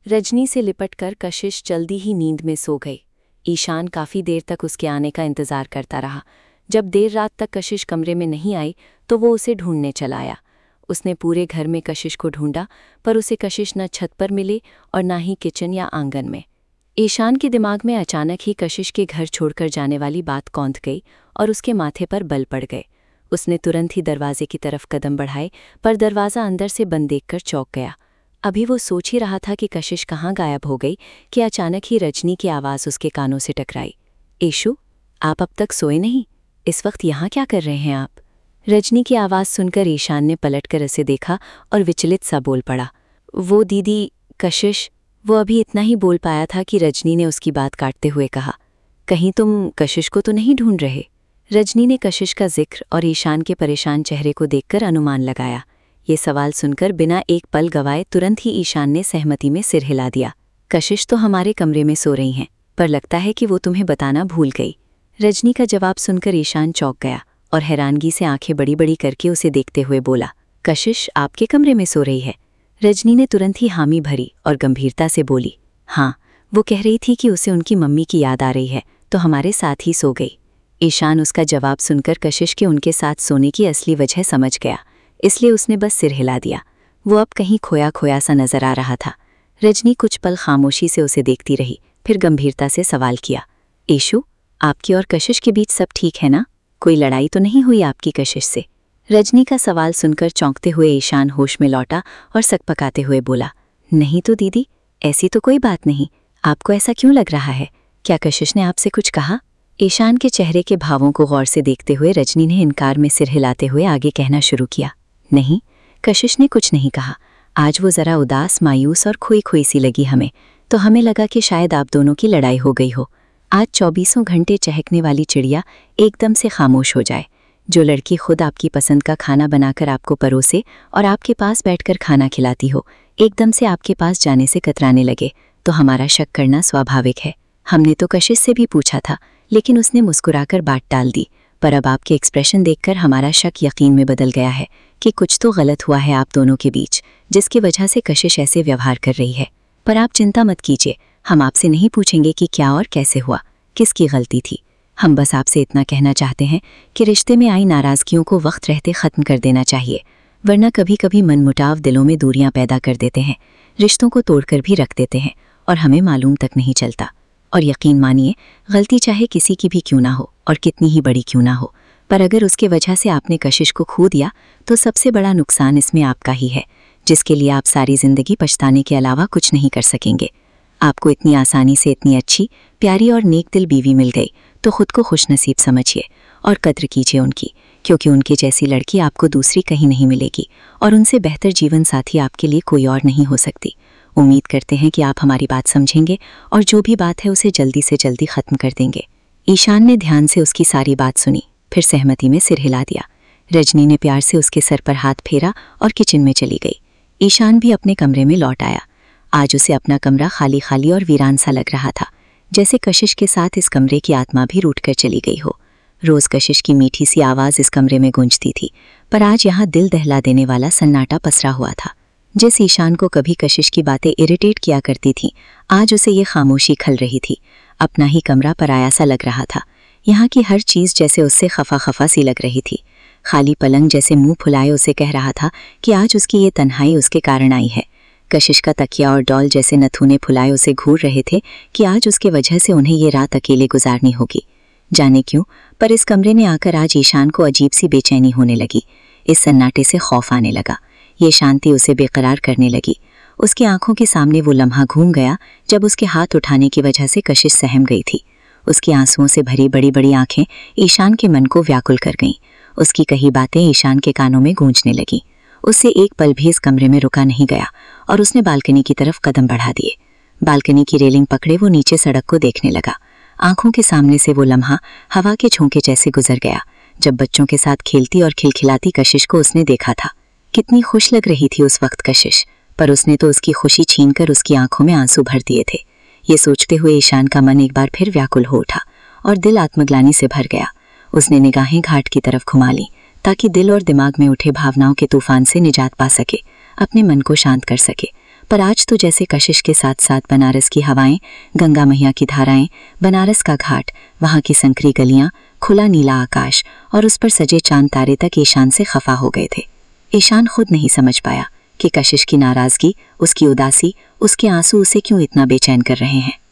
रजनी से लिपटकर कशिश जल्दी ही नींद में सो गई। ईशान काफ़ी देर तक उसके आने का इंतज़ार करता रहा। जब देर रात तक कशिश कमरे में नहीं आई तो वो उसे ढूंढने चला आया। उसने पूरे घर में कशिश को ढूंढा, पर उसे कशिश न छत पर मिली और न ही किचन या आंगन में। ईशान के दिमाग में अचानक ही कशिश के घर छोड़कर जाने वाली बात कौंध गई और उसके माथे पर बल पड़ गए। उसने तुरंत ही दरवाजे की तरफ कदम बढ़ाए, पर दरवाज़ा अंदर से बंद देखकर चौंक गया। अभी वो सोच ही रहा था कि कशिश कहाँ गायब हो गई कि अचानक ही रजनी की आवाज़ उसके कानों से टकराई। ईशु, आप अब तक सोए नहीं? इस वक्त यहाँ क्या कर रहे हैं आप? रजनी की आवाज़ सुनकर ईशान ने पलटकर उसे देखा और विचलित सा बोल पड़ा। वो दीदी, कशिश। वो अभी इतना ही बोल पाया था कि रजनी ने उसकी बात काटते हुए कहा, कहीं तुम कशिश को तो नहीं ढूंढ रहे? रजनी ने कशिश का जिक्र और ईशान के परेशान चेहरे को देखकर अनुमान लगाया। ये सवाल सुनकर बिना एक पल गवाए तुरंत ही ईशान ने सहमति में सिर हिला दिया। कशिश तो हमारे कमरे में सो रही हैं, पर लगता है कि वो तुम्हें बताना भूल गई। रजनी का जवाब सुनकर ईशान चौंक गया और हैरानगी से आंखें बड़ी बड़ी करके उसे देखते हुए बोला, कशिश आपके कमरे में सो रही है? रजनी ने तुरंत ही हामी भरी और गंभीरता से बोली, हाँ, वो कह रही थी कि उसे उनकी मम्मी की याद आ रही है तो हमारे साथ ही सो गई। ईशान उसका जवाब सुनकर कशिश के उनके साथ सोने की असली वजह समझ गया, इसलिए उसने बस सिर हिला दिया। वो अब कहीं खोया खोया सा नजर आ रहा था। रजनी कुछ पल खामोशी से उसे देखती रही, फिर गंभीरता से सवाल किया, ईशु, आपकी और कशिश के बीच सब ठीक है ना? कोई लड़ाई तो नहीं हुई आपकी कशिश से? रजनी का सवाल सुनकर चौंकते हुए ईशान होश में लौटा और सकपकाते हुए बोला, नहीं तो दीदी, ऐसी तो कोई बात नहीं। आपको ऐसा क्यों लग रहा है? क्या कशिश ने आपसे कुछ कहा? ईशान के चेहरे के भावों को गौर से देखते हुए रजनी ने इनकार में सिर हिलाते हुए आगे कहना शुरू किया, नहीं, कशिश ने कुछ नहीं कहा। आज वो ज़रा उदास, मायूस और खोई खोई सी लगी हमें, तो हमें लगा कि शायद आप दोनों की लड़ाई हो गई हो। आज 24 घंटे चहकने वाली चिड़िया एकदम से खामोश हो जाए। जो लड़की खुद आपकी पसंद का खाना बनाकर आपको परोसे और आपके पास बैठकर खाना खिलाती हो, एकदम से आपके पास जाने से कतराने लगे, तो हमारा शक करना स्वाभाविक है। हमने तो कशिश से भी पूछा था, लेकिन उसने मुस्कुराकर बात टाल दी। पर अब आपके एक्सप्रेशन देखकर हमारा शक यकीन में बदल गया है कि कुछ तो गलत हुआ है आप दोनों के बीच, जिसकी वजह से कशिश ऐसे व्यवहार कर रही है। पर आप चिंता मत कीजिए, हम आपसे नहीं पूछेंगे कि क्या और कैसे हुआ, किसकी गलती थी। हम बस आपसे इतना कहना चाहते हैं कि रिश्ते में आई नाराज़गियों को वक्त रहते ख़त्म कर देना चाहिए, वरना कभी कभी मनमुटाव दिलों में दूरियां पैदा कर देते हैं, रिश्तों को तोड़कर भी रख देते हैं और हमें मालूम तक नहीं चलता। और यकीन मानिए, गलती चाहे किसी की भी क्यों ना हो और कितनी ही बड़ी क्यों ना हो, पर अगर उसके वजह से आपने कशिश को खो दिया तो सबसे बड़ा नुकसान इसमें आपका ही है, जिसके लिए आप सारी ज़िंदगी पछताने के अलावा कुछ नहीं कर सकेंगे। आपको इतनी आसानी से इतनी अच्छी, प्यारी और नेक दिल बीवी मिल गई तो खुद को खुशनसीब समझिए और कद्र कीजिए उनकी, क्योंकि उनके जैसी लड़की आपको दूसरी कहीं नहीं मिलेगी और उनसे बेहतर जीवन साथी आपके लिए कोई और नहीं हो सकती। उम्मीद करते हैं कि आप हमारी बात समझेंगे और जो भी बात है उसे जल्दी से जल्दी ख़त्म कर देंगे। ईशान ने ध्यान से उसकी सारी बात सुनी, फिर सहमति में सिर हिला दिया। रजनी ने प्यार से उसके सर पर हाथ फेरा और किचन में चली गई। ईशान भी अपने कमरे में लौट आया। आज उसे अपना कमरा खाली खाली और वीरान सा लग रहा था, जैसे कशिश के साथ इस कमरे की आत्मा भी रूठ कर चली गई हो। रोज़ कशिश की मीठी सी आवाज़ इस कमरे में गूंजती थी, पर आज यहाँ दिल दहला देने वाला सन्नाटा पसरा हुआ था। जिस ईशान को कभी कशिश की बातें इरिटेट किया करती थीं, आज उसे ये खामोशी खल रही थी। अपना ही कमरा पराया सा लग रहा था। यहाँ की हर चीज़ जैसे उससे खफा खफा सी लग रही थी। खाली पलंग जैसे मुंह फुलाए उसे कह रहा था कि आज उसकी ये तन्हाई उसके कारण आई है। कशिश का तकिया और डॉल जैसे नथुने फुलाए उसे घूर रहे थे कि आज उसके वजह से उन्हें ये रात अकेले गुजारनी होगी। जाने क्यों, पर इस कमरे में आकर आज ईशान को अजीब सी बेचैनी होने लगी। इस सन्नाटे से खौफ आने लगा। ये शांति उसे बेकरार करने लगी। उसकी आंखों के सामने वो लम्हा घूम गया जब उसके हाथ उठाने की वजह से कशिश सहम गई थी। उसकी आंसुओं से भरी बड़ी बड़ी आंखें ईशान के मन को व्याकुल कर गईं। उसकी कही बातें ईशान के कानों में गूंजने लगीं। उससे एक पल भी इस कमरे में रुका नहीं गया और उसने बालकनी की तरफ कदम बढ़ा दिए। बालकनी की रेलिंग पकड़े वो नीचे सड़क को देखने लगा। आंखों के सामने से वो लम्हा हवा के झोंके जैसे गुजर गया जब बच्चों के साथ खेलती और खिलखिलाती कशिश को उसने देखा था। कितनी खुश लग रही थी उस वक्त कशिश, पर उसने तो उसकी खुशी छीनकर उसकी आंखों में आंसू भर दिए थे। ये सोचते हुए ईशान का मन एक बार फिर व्याकुल हो उठा और दिल आत्मग्लानि से भर गया। उसने निगाहें घाट की तरफ घुमा ली ताकि दिल और दिमाग में उठे भावनाओं के तूफान से निजात पा सके, अपने मन को शांत कर सके। पर आज तो जैसे कशिश के साथ साथ बनारस की हवाएं, गंगा मैया की धाराएं, बनारस का घाट, वहां की संकरी गलियां, खुला नीला आकाश और उस पर सजे चांद तारे तक ईशान से खफा हो गए थे। ईशान खुद नहीं समझ पाया कि कशिश की नाराजगी, उसकी उदासी, उसके आंसू उसे क्यों इतना बेचैन कर रहे हैं।